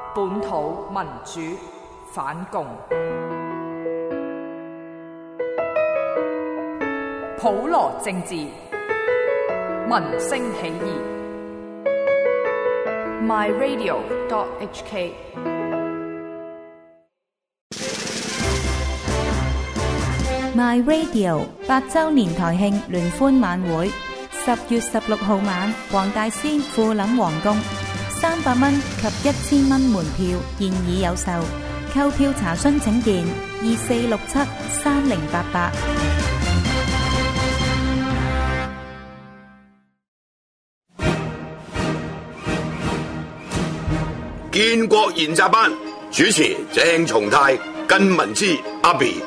本土民主反共，普羅政治，民聲起義。myradio.hk My Radio 8周年台慶聯歡晚會，10月16號晚，黃大仙富林皇宮，300蚊及1000蚊門票現已有售，購票查詢請電24673088。 建國研習班主持鄭松泰、根文之、阿 B。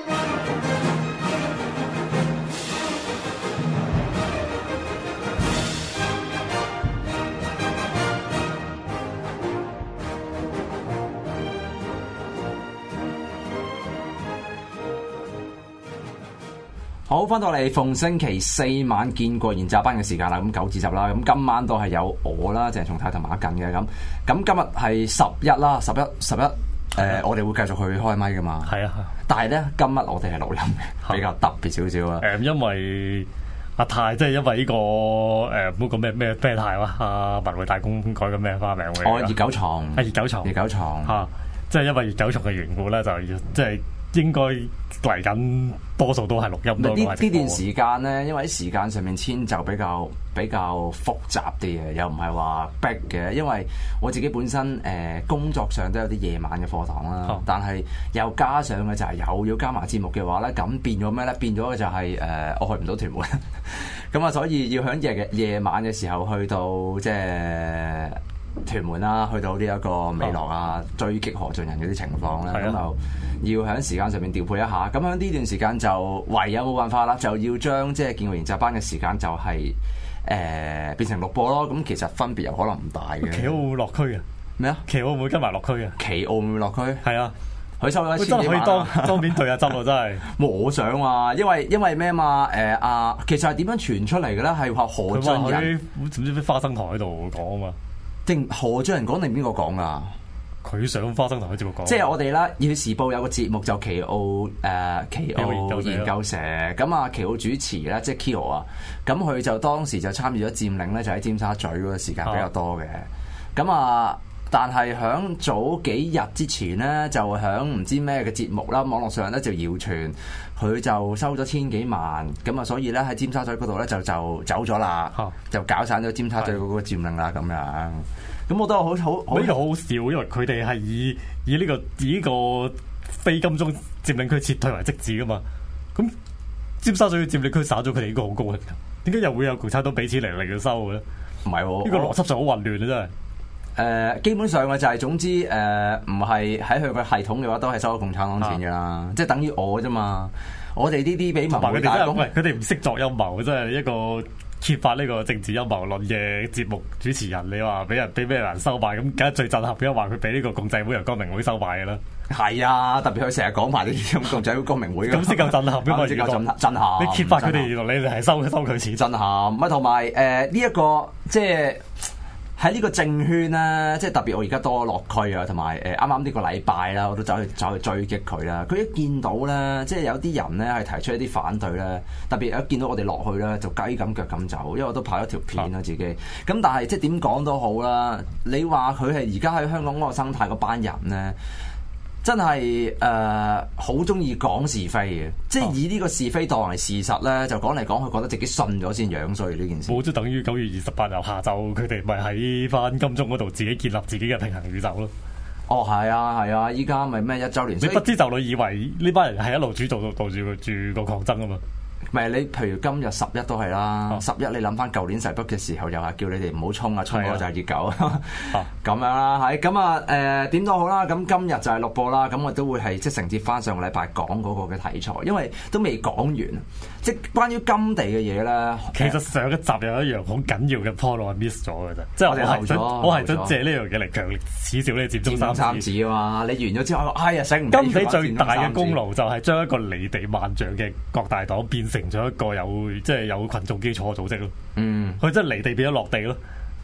好，翻到嚟逢星期四晚建國研習班嘅時間啦，咁9至10啦，咁今晚都係有我啦，鄭松泰同埋阿近嘅咁今日係11啦，11，我哋會繼續去開咪噶嘛， 係啊， 但係咧今日我哋係錄音嘅，比較特別少少啊， 因為阿泰即係因為呢個唔好講咩泰哇，阿文匯大公改個咩花名會， 熱狗床，熱狗床嚇，即係因為熱狗床嘅緣故咧，就即係。應該嚟緊多數都係錄音多。呢段時間咧，因為喺時間上面遷就比較複雜啲嘅，又唔係話逼嘅。因為我自己本身工作上都有啲夜晚嘅課堂啦，但係又加上嘅就係又要加埋節目嘅話咧，咁變咗咩咧？變咗嘅就係我去唔到屯門，咁啊，所以要喺夜晚嘅時候去到即係屯門啦，去到呢一個美樂啊，追擊何俊仁嗰啲情況咧，咁就要喺時間上面調配一下。咁喺呢段時間就唯有冇辦法啦，就要將即係建國研習班嘅時間就係變成錄播咯。咁其實分別又可能唔大嘅。 奇奧會落區啊？咩啊？奇奧會唔會跟埋落區啊？ 奇奧會唔會落區？係啊， 佢收咗真係可以當面對阿執喎，真係。 我想啊，因為咩嘛？其實係點樣傳出嚟嘅咧？係話何俊仁唔知咩花生台喺度講啊嘛。 定何俊仁講定邊個講啊？ 佢上花生台嘅節目講， 即係我哋啦。《熱血時報》有個節目就奇奧研究社，咁啊奇奧主持咧，即係 Kyo 啊。咁佢就當時就參與咗佔領咧，就喺尖沙咀嗰個時間比較多嘅。咁但係響早幾日之前咧，就響唔知咩嘅節目啦，網絡上咧就謠傳佢就收咗1000幾萬，咁啊，所以咧喺尖沙咀嗰度咧就走咗啦，就搞散咗尖沙咀嗰個佔領啦，咁樣。咁我都好呢個好好笑，因為佢哋係以呢個非金鐘佔領區撤退為職志噶嘛。咁尖沙咀佔領區散咗，佢哋應該好高興。點解又會有共產黨俾錢嚟去收嘅咧？ 唔係喎， 呢個邏輯上好混亂啊！真係。 基本上嘅就係總之唔係喺佢個系統嘅話，都係收咗共產黨錢㗎啦。即係等於我啫嘛。我哋呢啲俾文匯大公， 佢哋唔識作陰謀，真係一個揭發呢個政治陰謀論嘅節目主持人。你話俾咩人收買咁，梗係最震撼嘅話佢俾呢個共濟會、光明會收買嘅啦。 係啊，特別佢成日講埋呢啲咁共濟會、光明會咁先夠震撼，因為震撼。 你揭發佢哋，原來你哋係收佢錢， 震撼。咪同埋呢一個即係。喺呢個政圈咧，即係特別我而家多落區啊，同埋啱啱呢個禮拜啦，我都走去追擊佢啦。佢一見到咧，即係有啲人咧係提出一啲反對咧，特別一見到我哋落去咧，就雞咁腳咁走，因為我都拍咗條片啦自己。咁但係即係點講都好啦，你話佢係而家喺香港嗰個生態嗰班人咧，真係好中意講是非嘅，即係以呢個是非當為事實咧，就講嚟講去覺得自己信咗先樣衰呢件事。 冇，即係等於9月28日下晝，佢哋咪喺翻金鐘嗰度自己建立自己嘅平衡宇宙咯。 哦，係啊，依家咪咩1週年？ 你不知就你以為呢班人係一路主導住個抗爭啊嘛？ 唔係你，譬如今日11都係啦，11你諗翻舊年11嘅時候，又係叫你哋唔好衝啊，衝嗰就係熱狗咁樣啦，係咁啊點都好啦，咁今日就係錄播啦，咁我都會係即係承接翻上個禮拜講嗰個嘅題材，因為都未講完，即係關於金地嘅嘢咧。 其實上一集有一樣好緊要嘅 point 我 miss 咗嘅啫，即係我係想借呢樣嘢嚟強烈恥笑呢佔中三子啊嘛！你完咗之後，哎呀醒唔起金地最大嘅功勞就係將一個離地萬丈嘅各大黨變成咗一個有群眾基礎嘅組織咯。佢真係離地變咗落地咯。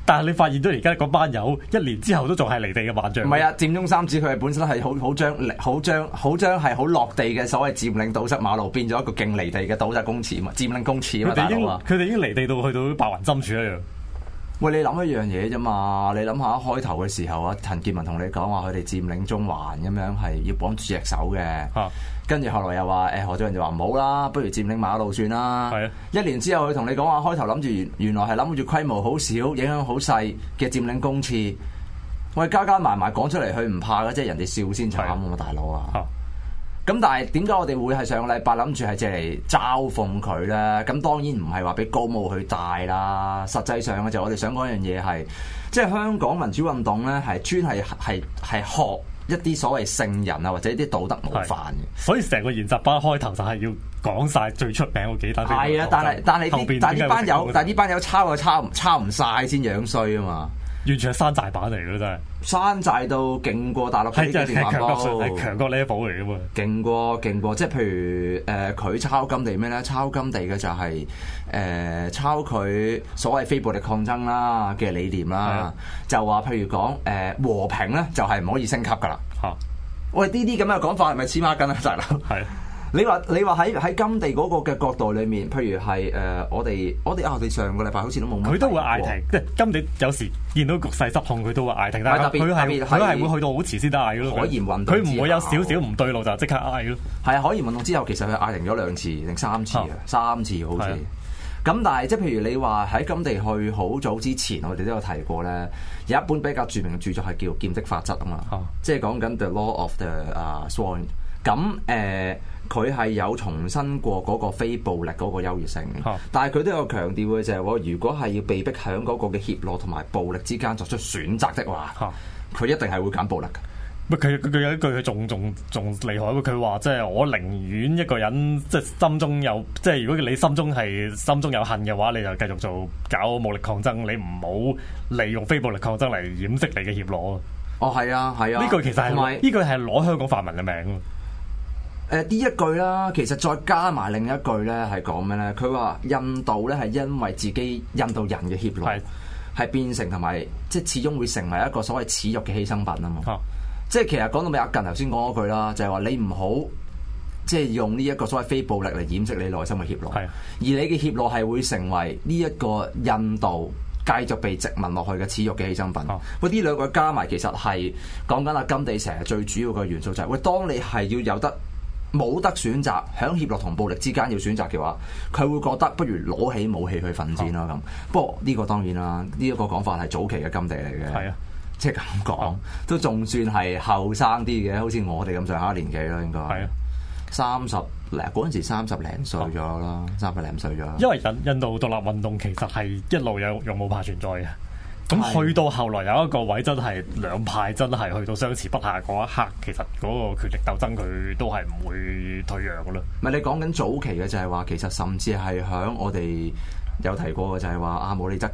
但係你發現咗而家嗰班友1年之後都仲係離地嘅萬象。 唔係啊，佔中三子佢係本身係好將係好落地嘅所謂佔領堵塞馬路，變咗一個勁離地嘅堵塞公廁嘛，佔領公廁啊嘛，大佬啊！ 佢哋已經離地到去到白雲深處一樣。 喂，你諗一樣嘢啫嘛？你諗下一開頭嘅時候啊，陳健民同你講話佢哋佔領中環咁樣係要綁住隻手嘅，跟住後來又話何俊仁就話唔好啦，不如佔領馬路算啦。1年之後佢同你講話開頭諗住原來係諗住規模好少、影響好細嘅佔領公廁，喂加埋講出嚟佢唔怕嘅，即係人哋笑先慘啊嘛，大佬啊！咁但係點解我哋會係上個禮拜諗住係借嚟嘲諷佢咧？咁當然唔係話俾高帽去戴啦。實際上嘅就我哋想講一樣嘢係，即係香港民主運動咧係專係學一啲所謂聖人啊或者一啲道德模範嘅。 所以成個研習班開頭就係要講晒最出名嗰幾單。 係啊，但係呢班友抄唔晒先樣衰啊嘛！ 完全係山寨版嚟嘅咯，真係山寨到勁過大陸嗰啲電話煲， 係強國 level 嚟嘅嘛。 勁過，即係譬如佢抄甘地咩咧？抄甘地嘅就係抄佢所謂非暴力抗爭啦嘅理念啦，就話譬如講和平咧就係唔可以升級噶啦。喂，呢啲咁嘅講法係咪黐孖筋啊，大佬？係。你話喺甘地嗰個嘅角度裏面，譬如係我哋上個禮拜好似都冇乜， 佢都會嗌停，即係甘地有時見到局勢失控，佢都會嗌停，但係佢係會去到好遲先得嗌嘅咯。可燃運動佢唔會有少少唔對路就即刻嗌咯。係啊， 可燃運動之後其實佢嗌停咗2次定3次啊，3次好似。咁但係即係譬如你話喺甘地去好早之前，我哋都有提過咧，有一本比較著名嘅著作係叫《劍的法則》啊嘛，即係講緊 The Law of the Sworn。咁佢係有重申過嗰個非暴力嗰個優越性嘅，但係佢都有強調嘅就係話，如果係要被逼喺嗰個嘅協樂同埋暴力之間作出選擇的話，佢一定係會揀暴力嘅。 佢有一句佢仲厲害，佢話即係我寧願一個人即係心中有即係如果你心中有恨嘅話，你就繼續做搞武力抗爭，你唔好利用非暴力抗爭嚟掩飾你嘅協樂。 哦，係啊， 呢句其實係呢句係攞香港泛民嘅名。 呢一句啦，其實再加埋另一句咧，係講咩咧？佢話印度咧係因為自己印度人嘅協樂係變成同埋即係始終會成為一個所謂恥辱嘅犧牲品啊嘛。即係其實講到尾阿近頭先講嗰句啦，就係話你唔好即係用呢一個所謂非暴力嚟掩飾你內心嘅協樂，而你嘅協樂係會成為呢一個印度繼續被殖民落去嘅恥辱嘅犧牲品。喂，呢兩個加埋其實係講緊阿甘地成日最主要嘅元素就係喂，當你係要有得冇得選擇，喺協樂同暴力之間要選擇嘅話，佢會覺得不如攞起武器去奮戰啦咁。不過呢個當然啦，呢一個講法係早期嘅甘地嚟嘅，係啊，即係咁講都仲算係後生啲嘅，好似我哋咁上下年紀啦，應該係啊，30零嗰陣時30零歲咗啦，30零歲咗。因為印度獨立運動其實係一路有勇武派存在嘅。咁去到後來有一個位真係兩派真係去到相持不下嗰一刻，其實嗰個權力鬥爭佢都係唔會退讓噶啦。 唔係你講緊早期嘅就係話，其實甚至係響我哋有提過嘅就係話阿姆利則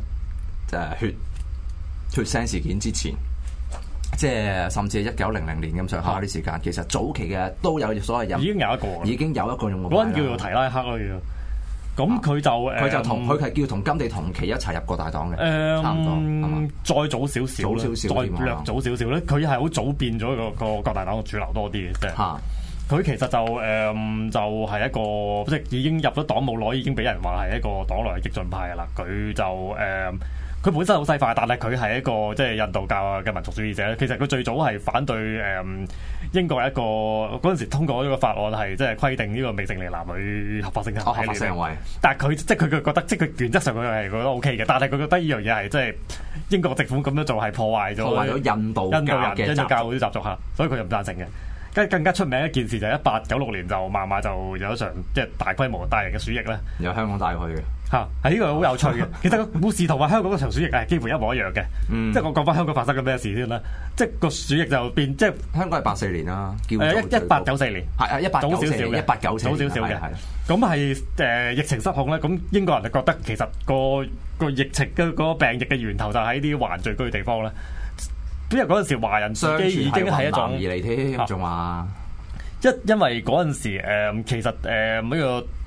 血腥事件之前，即係甚至係1900年咁上下啲時間，其實早期嘅都有所謂已經有一個用武派，嗰人叫做提拉克咯。咁佢就佢係叫同甘地同期一齊入過大黨嘅，差唔多再早少少，再略早少少咧。佢係好早變咗個各大黨嘅主流多啲嘅，即係佢其實就係一個即係已經入咗黨冇耐，已經俾人話係一個黨內嘅激進派嘅啦。佢就佢本身好西化，但係佢係一個即係印度教嘅民族主義者。其實佢最早係反對英國一個嗰陣時通過一個法案，係即係規定呢個未成年男女合法性行為。但係佢即係佢覺得，即係佢原則上佢係覺得 OK 嘅。但係佢覺得呢樣嘢係即係英國政府咁樣做係破壞咗印度人教嗰啲習俗嚇，所以佢就唔贊成嘅。更加出名一件事就係1896年就孟買就有一場即係大規模大型嘅鼠疫咧， 由香港帶去嘅。 係呢個好有趣嘅。其實個故事同埋香港嗰場鼠疫係幾乎一模一樣嘅。即係我講翻香港發生緊咩事先啦。即係個鼠疫就變，即係香港係84年啦，叫1894年，係18早少少嘅，1894早少少嘅。咁係疫情失控咧，咁英國人就覺得其實個疫情嘅個病疫嘅源頭就喺啲華人聚居嘅地方咧。因為嗰陣時華人自己已經係一種而嚟添，仲話因為嗰陣時其實呢個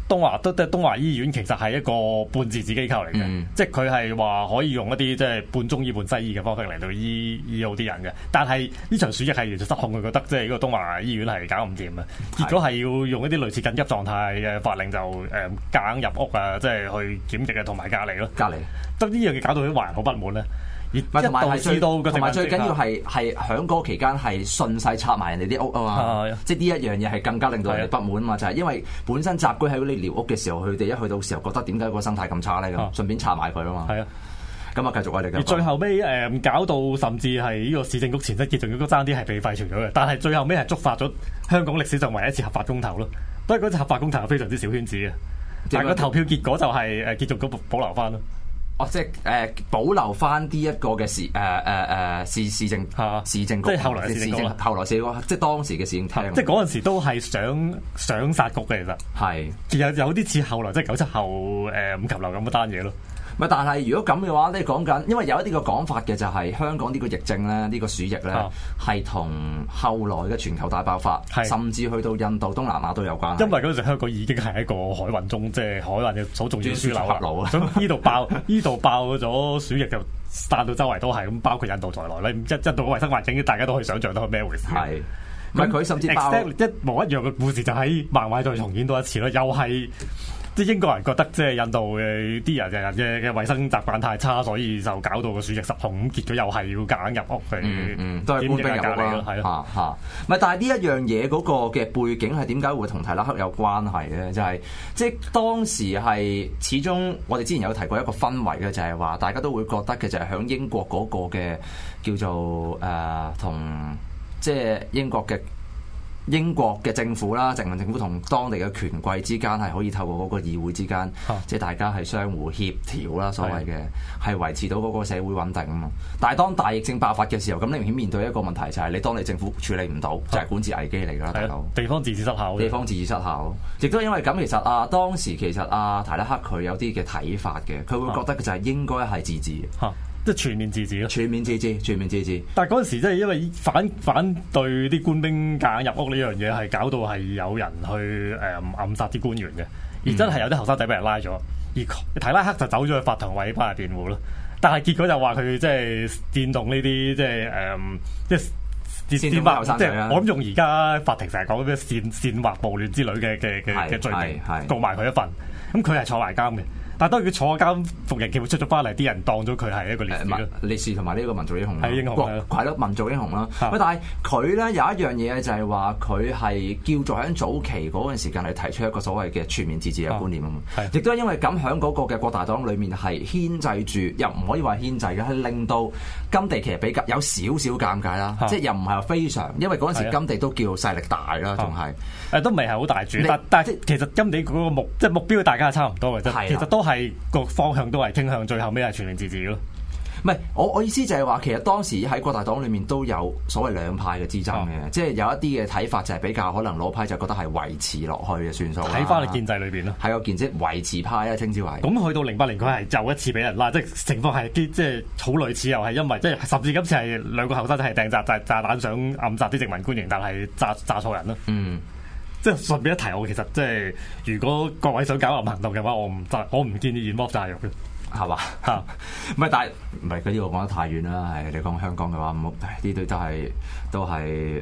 東華醫院其實係一個半自治機構嚟嘅，即係佢係話可以用一啲即係半中醫半西醫嘅方式嚟到醫好啲人嘅。但係呢場鼠疫係完全失控，佢覺得即係呢個東華醫院係搞唔掂啊，結果係要用一啲類似緊急狀態嘅法令就夾硬入屋啊，即係去檢疫啊同埋隔離咯。隔離，得呢樣嘢搞到啲華人好不滿咧。 同埋最緊要係響嗰個期間係順勢拆埋人哋啲屋啊嘛，即係呢一樣嘢係更加令到人哋不滿啊嘛，就係因為本身集居喺嗰啲寮屋嘅時候，佢哋一去到時候覺得點解個生態咁差咧咁，順便拆埋佢啊嘛。係啊，咁啊繼續我哋嘅。而最後尾搞到甚至係呢個市政局前身結仲要爭啲係被廢除咗嘅，但係最後尾係觸發咗香港歷史上唯一一次合法公投咯。不過嗰次合法公投係非常之小圈子嘅，但係個投票結果就係結仲局保留翻咯。哦，即係保留翻呢一個嘅市政局，即係後來嘅市政局，後來市即係當時嘅市政廳，即係嗰陣時都係想殺局嘅，其實有啲似後來即係97後五禽流咁嘅單嘢咯。唔係，但係如果咁嘅話，你講緊，因為有一啲個講法嘅就係香港呢個疫症咧，呢個鼠疫咧係同後來嘅全球大爆發，甚至去到印度、東南亞都有關。因為嗰陣時香港已經係一個海運中，即係海運嘅好重要樞紐啦。咁呢度爆咗鼠疫就散到周圍都係，咁包括印度在內咧，印度嘅衞生環境大家都可以想像到係咩回事。係，唔係佢甚至爆一模一樣嘅故事就喺漫畫再重演多一次咯，又係。即係英國人覺得即係印度嘅啲人嘅衞生習慣太差，所以就搞到個鼠疫失控，咁結果又係要夾硬入屋去，都係官兵入屋啦，係咯嚇。唔係，但係呢一樣嘢嗰個嘅背景係點解會同提拉克有關係咧？就係即係當時係始終我哋之前有提過一個氛圍嘅，就係話大家都會覺得嘅就係響英國嗰個嘅叫做同即係英國嘅政府啦，殖民政府同當地嘅權貴之間係可以透過嗰個議會之間，即係大家係相互協調啦，所謂嘅係維持到嗰個社會穩定啊嘛。但係當大疫症爆發嘅時候，咁你明顯面對一個問題就係你當地政府處理唔到，就係管治危機嚟㗎啦，大佬。地方自治失效，亦都因為咁，其實當時其實提拉克佢有啲嘅睇法嘅，佢會覺得就係應該係自治。即係全面自治咯，全面自治。但係嗰陣時，即係因為反對啲官兵夾硬入屋呢樣嘢，係搞到係有人去暗殺啲官員嘅，而真係有啲後生仔俾人拉咗，而提拉克就走咗去法庭為班人辯護咯。但係結果就話佢即係煽動呢啲即係煽惑後生仔啦。我諗用而家法庭成日講咩煽惑暴亂之類嘅罪名告埋佢一份，咁佢係坐埋監嘅。但係當佢坐監服刑期會出咗翻嚟，啲人當咗佢係一個烈士同埋呢個民族英雄，係英雄係咯，民族英雄啦。喂，但係佢咧有一樣嘢就係話佢係叫做喺早期嗰陣時間嚟提出一個所謂嘅全面自治嘅觀念啊嘛。亦都係因為咁喺嗰個嘅國大黨裏面係牽制住，又唔可以話牽制嘅，係令到甘地其實比較有少少尷尬啦。即係又唔係話非常，因為嗰陣時甘地都叫勢力大啦，仲係都未係好大住。但係其實甘地嗰個目標大家係差唔多嘅啫，其實都係個方向都係傾向最後尾係全面自治咯。唔係，我意思就係話，其實當時喺國大黨裏面都有所謂兩派嘅之爭嘅，即係有一啲嘅睇法就係比較可能攞派就覺得係維持落去嘅算數。睇翻你建制裏邊咯，係個建制維持派啊，稱之為。咁去到08年佢係又一次俾人拉，即係情況係即係好類似，又係因為即係甚至今次係兩個後生仔係掟炸彈想暗殺啲殖民官員，但係炸錯人咯。即係順便一提，我其實即係如果各位想搞暗行動嘅話，我唔建議involve炸藥嘅。係嘛嚇？唔係，但係唔係嗰啲我講得太遠啦。係你講香港嘅話，呢啲都係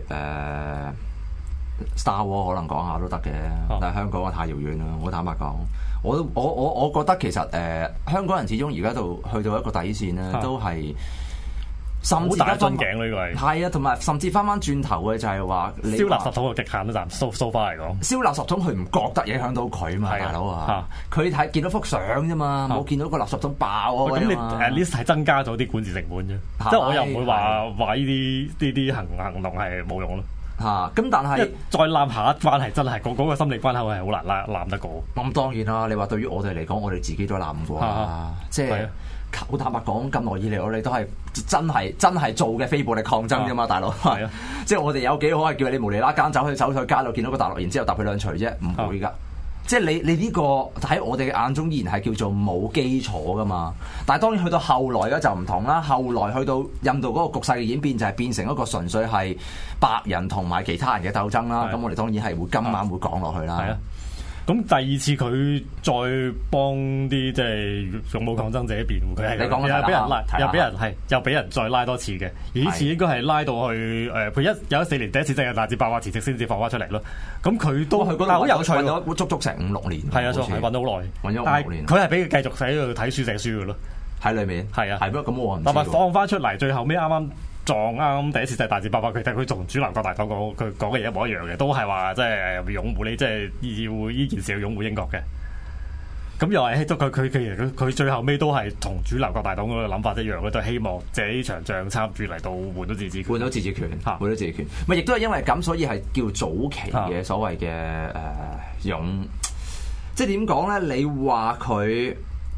Star War 可能講下都得嘅。但係香港太遙遠啦。我坦白講，我覺得其實香港人始終而家去到一個底線咧，都係甚至好大樽頸呢個係啊，同埋甚至翻轉頭嘅就係話燒垃圾桶嘅極限都暫so far嚟講，燒垃圾桶佢唔覺得影響到佢嘛，大佬啊！佢睇見到幅相啫嘛，冇見到個垃圾桶爆啊！咁你at least係增加咗啲管治成本啫，即係我又唔會話呢啲行動係冇用咯嚇。咁但係再攬下一關係真係嗰個心理關口係好難攬得過。咁當然啦，你話對於我哋嚟講，我哋自己都攬唔過啦，即係。好坦白講，咁耐以嚟我哋都係真係做嘅非暴力抗爭啫嘛，大佬。係啊，即係我哋有幾可係叫你無厘啦間走去街度見到個大陸，然之後搭佢兩錘啫，唔會㗎。即係你呢個喺我哋嘅眼中依然係叫做冇基礎㗎嘛。但係當然去到後來咧就唔同啦，後來去到印度嗰個局勢嘅演變就係變成一個純粹係白人同埋其他人嘅鬥爭啦。咁我哋當然係會今晚會講落去啦。 咁第二次佢再幫啲即係勇武抗爭者辯護，佢係你講嘅俾人拉，又俾人再拉多次嘅。而呢次應該係拉到去佢有14年第一次世界大戰爆發前夕先至放翻出嚟咯。咁佢都但係好有趣喎， 揾咗足足成5-6年。 係啊，係揾咗好耐， 揾咗5-6年。 佢係俾佢繼續喺度睇書寫書嘅咯， 喺裏面。係啊，係咩？咁我唔知。 但係放翻出嚟，最後尾啱啱第一次世界大戰爆發，佢同主流各大黨佢講嘅嘢一模一樣嘅，都係話即係擁護你，即係要呢件事要擁護英國嘅。咁又係佢最後尾都係同主流各大黨嗰個諗法一樣嘅，都係希望借呢場仗參與嚟到換到自治權。 換到自治權，換到自治權。咪亦都係因為咁，所以係叫早期嘅所謂嘅勇。即係點講咧？你話佢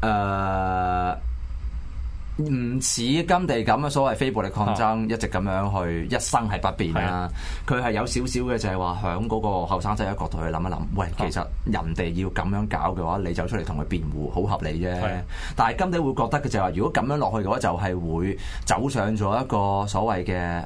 唔似甘地咁嘅所謂非暴力抗爭，一直咁樣去一生係不變啦。佢係有少少嘅就係話響嗰個後生仔嘅角度去諗一諗，喂，其實人哋要咁樣搞嘅話，你走出嚟同佢辯護，好合理啫。但係甘地會覺得嘅就係話，如果咁樣落去嘅話，就係會走上咗一個所謂嘅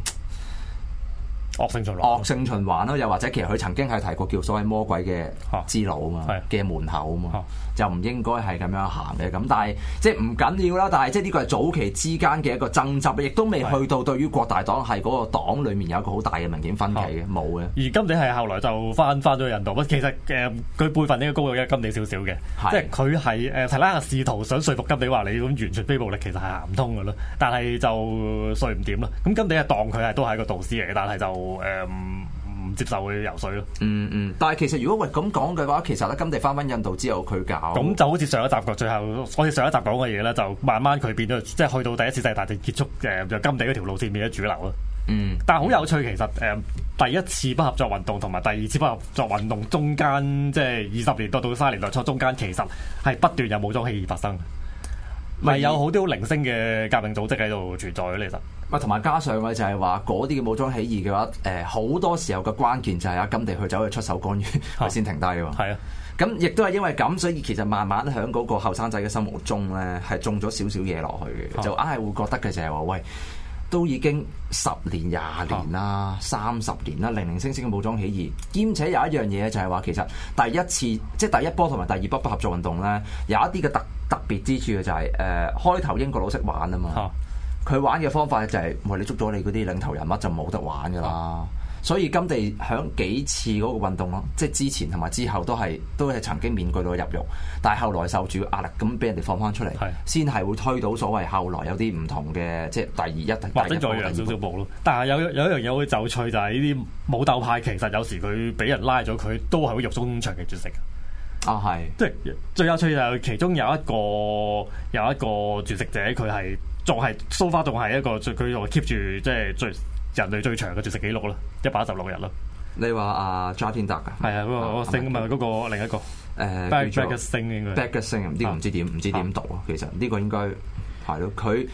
惡性循環咯，又或者其實佢曾經係提過叫所謂魔鬼嘅之路啊嘛，嘅門口啊嘛，就唔應該係咁樣行嘅。咁但係即係唔緊要啦。但係即係呢個係早期之間嘅一個爭執，亦都未去到對於國大黨係嗰個黨裡面有一個好大嘅明顯分歧嘅，冇嘅。而甘地係後來就翻咗去印度，其實佢輩分應該高過甘地少少嘅，即係佢係提拉克試圖想說服甘地話你咁完全非暴力其實係行唔通嘅咯，但係就說唔掂啦。咁甘地係當佢係都係一個導師嚟嘅，但係就唔接受佢游水咯。但係其實如果咁講嘅話，其實咧甘地翻印度之後，佢搞咁就好似上一集個最後，我哋上一集講嘅嘢咧，就慢慢佢變咗，即係去到第一次世界大戰結束，就甘地嗰條路線變咗主流咯。但係好有趣，其實第一次不合作運動同埋第二次不合作運動中間，即係20年代到30年代初中間，其實係不斷有武裝起義發生，咪有好多零星嘅革命組織喺度存在咯，其實。同埋加上嘅就係話嗰啲嘅武裝起義嘅話，好多時候嘅關鍵就係阿甘地去走去出手干預，佢先停低嘅喎。係啊，咁亦都係因為咁，所以其實慢慢喺嗰個後生仔嘅心目中咧，係種咗少少嘢落去嘅，就硬係會覺得嘅就係話，喂，都已經10年、20年啦、30年啦，零零星星嘅武裝起義，兼且有一樣嘢就係話，其實第一次即係第一波同埋第二波不合作運動咧，有一啲嘅特別之處嘅就係開頭英國佬識玩啊嘛。佢玩嘅方法就係，喂，你捉咗你嗰啲領頭人物就冇得玩噶啦。所以甘地響幾次嗰個運動咯，即係之前同埋之後都係曾經面對到入獄，但係後來受住壓力咁俾人哋放翻出嚟，先係會推到所謂後來有啲唔同嘅，即係第一或者再讓少少步咯。但係有一樣嘢好有趣就係呢啲武鬥派，其實有時佢俾人拉咗，佢都係會獄中長期絕食。係，即係最有趣就係其中有一個絕食者，佢係。仲係蘇花，仲係一個佢仲 keep 住即係人類最長嘅絕食記錄咯，116日咯。你話阿扎天達啊？係啊，嗰個星唔係嗰個另一個Bagrat Singh應該。Bagrat Singh 呢個唔知點讀啊？其實呢個應該係咯，佢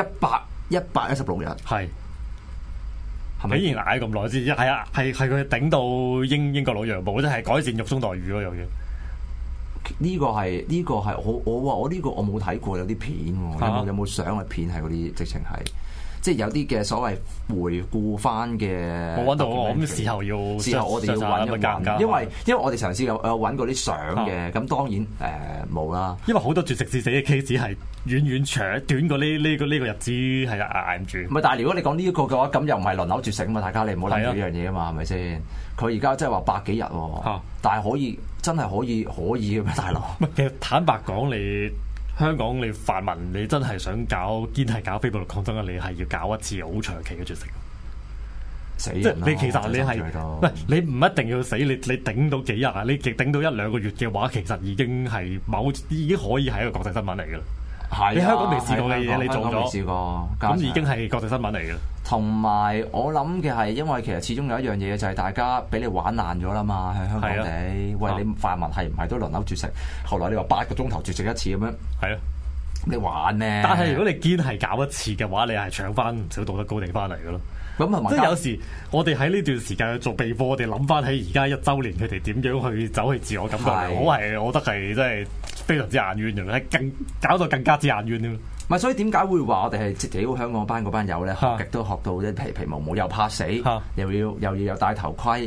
116日係竟然捱咁耐先，係啊，係佢頂到英國佬讓步，即係改善獄中待遇咯，又要。呢個係我呢個我冇睇過，有啲片喎，有冇相嘅片係嗰啲直情係，即係有啲嘅所謂回顧翻嘅。我揾到，我諗事後我哋要揾一揾，因為我哋嘗試有揾過啲相嘅，咁當然冇啦。因為好多絕食致死嘅 case 係遠短過呢個日子係捱唔住。唔係，但係如果你講呢一個嘅話，咁又唔係輪流絕食啊嘛，大家你唔好諗住呢樣嘢啊嘛，係咪先？佢而家真係話100幾日喎，但係真係可以嘅咩，大佬？其實坦白講，你香港你泛民，你真係想堅係搞非暴力抗爭啊，你係要搞一次好長期嘅絕食。死人啦！即係你其實你係你唔一定要死，你頂到幾日啊？你頂到1-2個月嘅話，其實已經可以係一個國際新聞嚟㗎啦。你香港未試過嘅嘢，你做咗，咁已經係國際新聞嚟嘅。同埋我諗嘅係，因為其實始終有一樣嘢就係大家俾你玩爛咗啦嘛，喺香港地。喂，你泛民係唔係都輪流絕食？後來你話8個鐘頭絕食一次咁樣，係啊，你玩咩？但係如果你堅係搞一次嘅話，你係搶翻唔少道德高地翻嚟嘅咯。咁係咪？即係有時我哋喺呢段時間去做備課，我哋諗翻起而家1週年佢哋點樣去走去自我感覺良好，我覺得係真係非常之眼冤嘅，係搞到更加之眼冤添。唔係，所以點解會話我哋係屌香港嗰班友咧，學極都學到即係皮毛毛，又怕死，又要戴頭盔，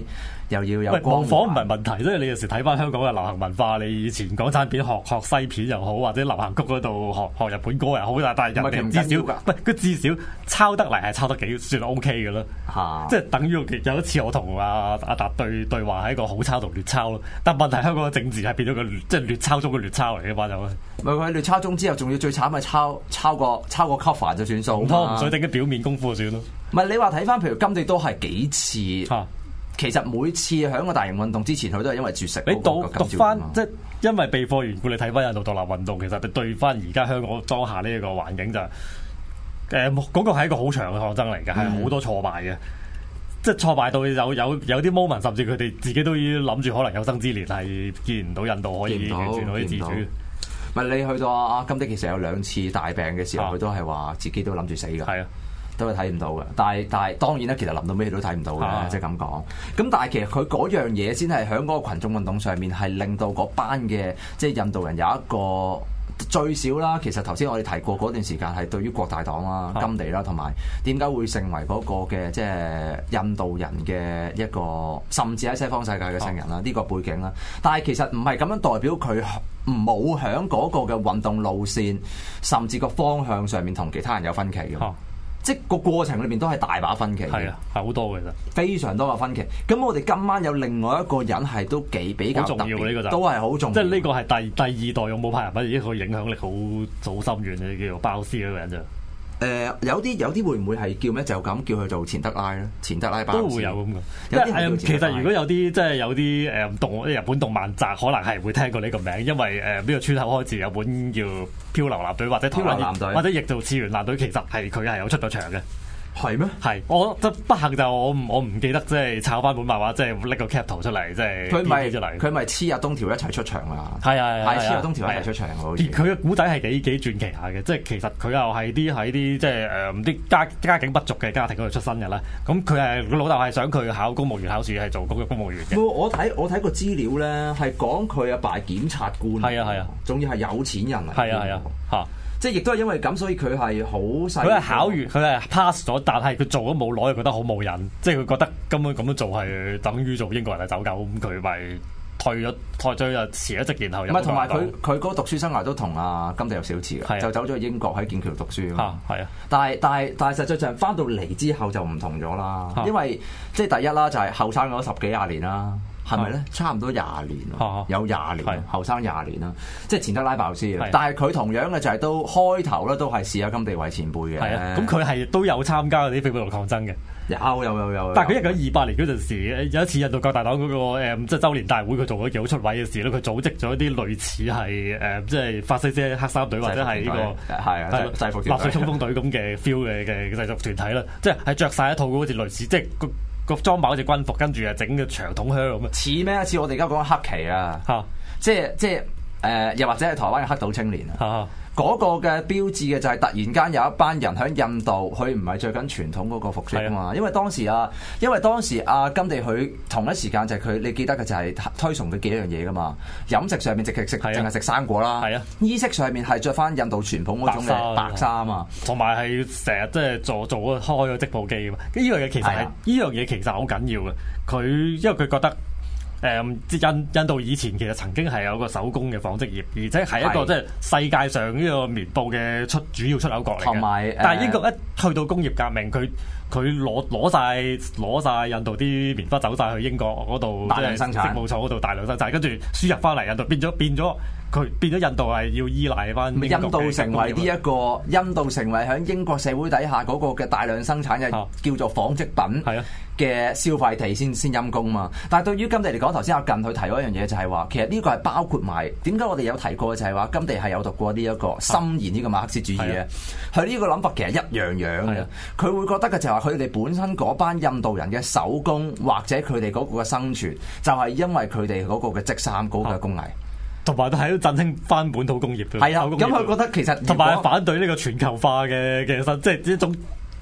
又要有模仿唔係問題，即係你有時睇翻香港嘅流行文化，你以前港產片學西片又好，或者流行曲嗰度學日本歌又好，但係人哋至少佢至少抄得嚟係抄得幾算 OK 嘅咯。即係等於有一次我同阿達對話係一個好抄同劣抄咯。但問題香港嘅政治係變咗個即係劣抄中嘅劣抄嚟嘅嘛，就唔係佢劣抄中之後，仲要最慘係抄個 cover 就算數，唔拖唔水頂嘅表面功夫就算咯。 唔係你話睇翻，譬如甘地都係幾次。其實每次喺個大型運動之前，佢都係因為絕食。 你讀翻即係因為備課緣故，你睇翻印度獨立運動，其實你對翻而家香港當下呢一個環境就嗰個係一個好長嘅抗爭嚟嘅，係好多挫敗嘅，即係挫敗到有啲 moment， 甚至佢哋自己都要諗住可能有生之年係見唔到印度可以完全可以自主。 唔係你去到阿甘地其實有2次大病嘅時候，佢都係話自己都諗住死㗎。係啊。都係睇唔到嘅，但係當然咧，其實臨到尾都睇唔到嘅，即係咁講。咁但係其實佢嗰樣嘢先係喺嗰個群眾運動上面係令到嗰班嘅即係印度人有一個最少啦。其實頭先我哋提過嗰段時間係對於國大黨啦、甘地啦，同埋點解會成為嗰個嘅即係印度人嘅一個，甚至喺西方世界嘅聖人啦，呢個背景啦。但係其實唔係咁樣代表佢冇喺嗰個嘅運動路線，甚至個方向上面同其他人有分歧嘅。即係個過程裏面都係大把分歧，係啊，係好多嘅，其實非常多嘅分歧。咁我哋今晚有另外一個人係都比較重要嘅，呢個都係好重要。即係呢個係第二代勇武派人物，一個影響力好深遠嘅，叫做鮑斯嗰個人啫。 有啲會唔會係叫咩？就咁叫佢做錢德拉咧？錢德拉鮑斯都會有咁嘅。有啲其實如果有啲即係有啲日本動漫集，可能係會聽過呢個名，因為呢個村口開始有本叫《漂流艦隊》或者漂流艦隊或者譯做次元艦隊，其實係佢係有出咗場嘅。係咩？係我不幸就我唔記得，即係抄翻本漫畫，即係拎個 cap 圖出嚟，即係佢咪黐阿東條一齊出場啊？係黐阿東條一齊出場，好似佢嘅古仔係幾傳奇下嘅，即係其實佢又係喺啲即係啲家境不俗嘅家庭嗰度出身嘅啦。咁佢係個老豆係想佢考公務員考試係做咁嘅公務員嘅。我睇個資料咧，係講佢阿爸係檢察官，係啊，仲要係有錢人嚟，係啊嚇。即係亦都係因為咁，所以佢係好細。佢係考完，佢係 pass 咗，但係佢做咗冇耐，覺得好冇癮。即係佢覺得根本咁樣做係等於做英國人嘅走狗，咁佢咪退咗就辭咗職，然後唔係同埋佢嗰個讀書生涯都同阿甘地有少似嘅，就走咗去英國喺劍橋讀書。係啊，但係實際上翻到嚟之後就唔同咗啦，因為即係第一啦，就係後生咗10幾20年啦。係咪咧？差唔多20年，有20年，後生20年啦。即係錢德拉鮑斯，但係佢同樣嘅就係都開頭咧，都係視阿甘地為前輩嘅。係啊，咁佢係都有參加嗰啲非暴力抗爭嘅。有。但係佢1928年嗰陣時，有一次印度國大黨嗰個即係週年大會，佢做咗幾好出位嘅事咧。佢組織咗一啲類似係即係法西斯黑衫隊或者係呢個制服納粹衝鋒隊咁嘅 feel 嘅製作團體啦。即係着晒一套好似類似即係個裝扮好似軍服，跟住啊整個長筒靴咁啊！似咩？似我哋而家講黑旗啊！即係又或者係台灣嘅黑島青年啊！嗰個嘅標誌嘅就係突然間有一班人喺印度，佢唔係着緊傳統嗰個服飾啊嘛！因為當時甘地佢同一時間就係佢，你記得嘅就係推崇佢幾樣嘢噶嘛？飲食上面淨係食生果啦，衣飾上面係着翻印度傳統嗰種嘅白衫啊，同埋係成日即係做開個織布機啊嘛！呢樣嘢其實好緊要嘅，佢因為佢覺得。印度以前其實曾經係有個手工嘅紡織業，而且係一個即係世界上呢個棉布嘅主要出口國嚟嘅。同埋，但係英國一去到工業革命，佢攞晒印度啲棉花走晒去英國嗰度，大量生產，織布廠嗰度大量生產，跟住輸入翻嚟印度，變咗印度係要依賴翻。印度成為喺英國社會底下嗰個嘅大量生產嘅叫做紡織品嘅消費地先陰功嘛。但係對於甘地嚟講，頭先阿近佢提嗰樣嘢就係話，其實呢個係包括埋點解我哋有提過就係話甘地係有讀過呢一個深研呢個馬克思主義嘅。佢呢個諗法其實一樣嘅，佢會覺得嘅就係話佢哋本身嗰班印度人嘅手工或者佢哋嗰個嘅生存，就係因為佢哋嗰個嘅織衫嗰個嘅工藝。同埋都喺度振興翻本土工業嘅。係啊，咁佢覺得其實同埋反對呢個全球化嘅即係一種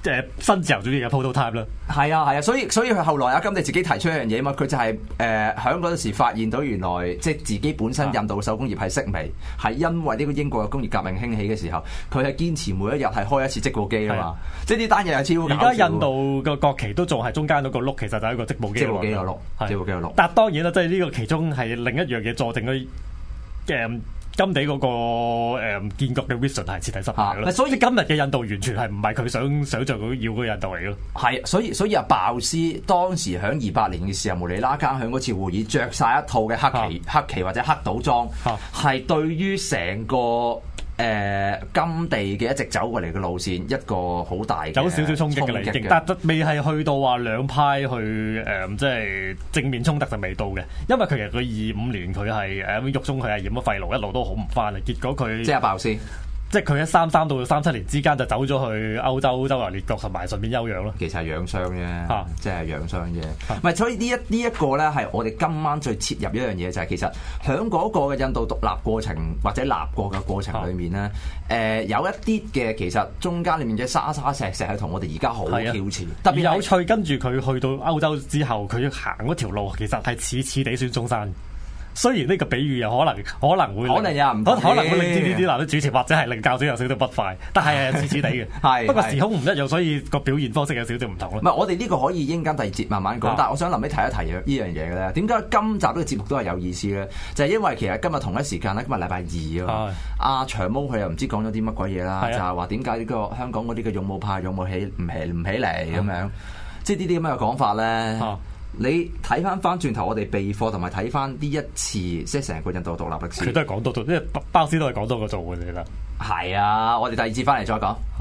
新自由主義嘅 prototype 啦。 係啊，所以佢後來阿甘地自己提出一樣嘢嘛，佢就係喺嗰陣時發現到原來即係自己本身印度手工業係式微，係因為呢個英國嘅工業革命興起嘅時候，佢係堅持每一日係開一次織布機啊嘛，即係呢單嘢係超搞笑。 而家印度嘅國旗都仲係中間嗰個碌，其實就係一個織布機。 織布機個碌，織布機個碌。 但當然啦，即係呢個其中係另一樣嘢佐證佢甘地嗰個建國嘅 vision 係徹底失敗咯。所以今日嘅印度完全係唔係佢想像到要嗰個印度嚟咯。 係，所以阿鮑斯當時喺28年嘅時候，無厘啦更喺嗰次會議着晒一套嘅黑旗或者黑島裝，係對於成個甘地嘅一直走過嚟嘅路線一個好大嘅有少少衝擊嘅嚟，但未係去到話兩派去即係正面衝突就未到嘅，因為其實佢25年佢係獄中佢係染咗肺癆，一路都好唔翻啊，結果佢即係鮑斯。 即係佢喺33到37年之間就走咗去歐洲周遊列國，同埋順便休養咯。 其實係養傷啫，即係養傷啫。唔係，所以呢一個咧係我哋今晚最切入一樣嘢，就係其實喺嗰個嘅印度獨立過程或者立國嘅過程裏面咧，有一啲嘅其實中間裏面嘅沙沙石石係同我哋而家好挑似。特別有趣，跟住佢去到歐洲之後，佢行嗰條路其實係似地孫中山。雖然呢個比喻又可能會可能有人可能會令啲男啲主持或者係令教主有少少不快，但係似似地嘅。 係不過時空唔一樣，所以個表現方式有少少唔同咯。 唔係，我哋呢個可以應間第二節慢慢講，但係我想臨尾提一提呢樣嘢嘅咧。點解今集呢個節目都係有意思咧？就係因為其實今日同一時間咧，今日禮拜2啊，阿長毛佢又唔知講咗啲乜鬼嘢啦，就係話點解呢個香港嗰啲嘅勇武派勇武起唔起嚟咁樣，即係呢啲咁樣嘅講法咧。你睇翻轉頭，我哋備課同埋睇翻呢一次，即係成個印度獨立歷史， 佢都係講多，因為鮑斯都係講多個做嘅，你覺得？ 係啊，我哋第二節翻嚟再講。